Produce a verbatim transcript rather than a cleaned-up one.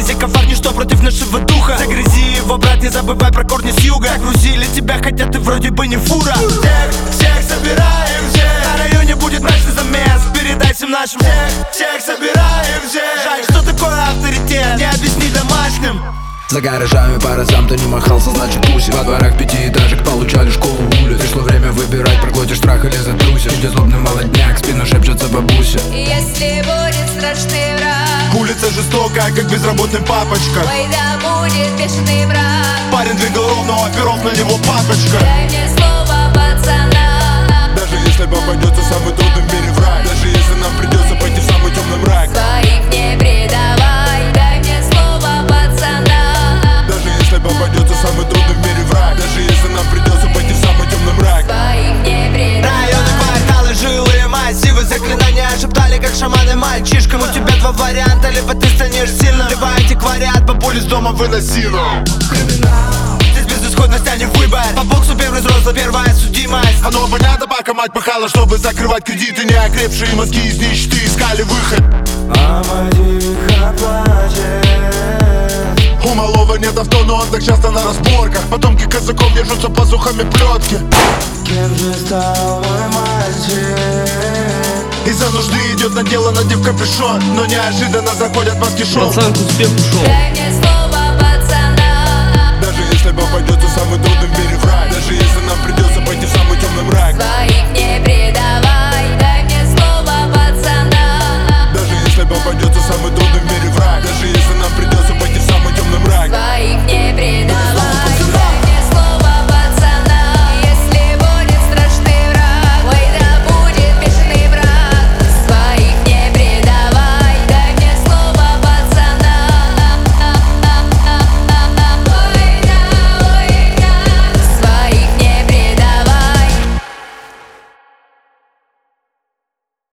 Загрязи ковар, ничто против нашего духа. Загрязи его, брат, не забывай про корни с юга. Загрузили тебя, хотя ты вроде бы не фура. Всех, всех собираем, всех. На районе будет мрачный замес. Передай всем нашим. Всех, всех собираем, всех. Жаль, что такое авторитет, не объясни домашним. За гаражами по разам ты не махался, значит тусил. Во дворах пятиэтажек получали школу улиц. Пришло время выбирать, проглотишь страх или затрусишь. Идет злобный молодняк, спину шепчется бабуся. Если будет страшный враг, улица жестокая, как безработный папочка. ой, да будет бешеный враг. Парень двигал ровно, у оперов на него папочка. Дай мне слово пацана. Даже если попадется самый трудный в мире враг, даже если нам придется пойти в самый темный мрак, Своих не предавай, дай мне слово пацана. даже если попадется самый трудный в мире враг, даже если нам придется пойти в самый темный мрак. Своих не предавай. Районы, кварталы, жилые массивы, заклинания шептали, как шаманы мальчишкам. У тебя два варианта, либо ты станешь сильным, либо антиквариат, бабуль из дома выноси. Здесь безысходность, а не выбор. По боксу первый взрослый, первая судимость. Оно понятно, пока мать пахала, чтобы закрывать кредиты. Неокрепшие мозги из нищеты искали выход. А мать плачет. У малого нет авто, но он так часто на разборках. Потомки казаков держатся пазухами плетки. Кем же стал мой мальчик? Из-за нужды идет на дело, надев капюшон, но неожиданно заходят маски шоу. Пацан к успеху шел. Дай мне